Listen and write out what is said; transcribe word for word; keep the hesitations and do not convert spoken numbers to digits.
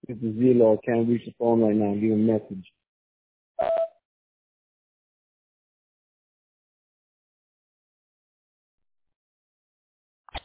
Mister Zillow can't reach the phone right now. Leave a message.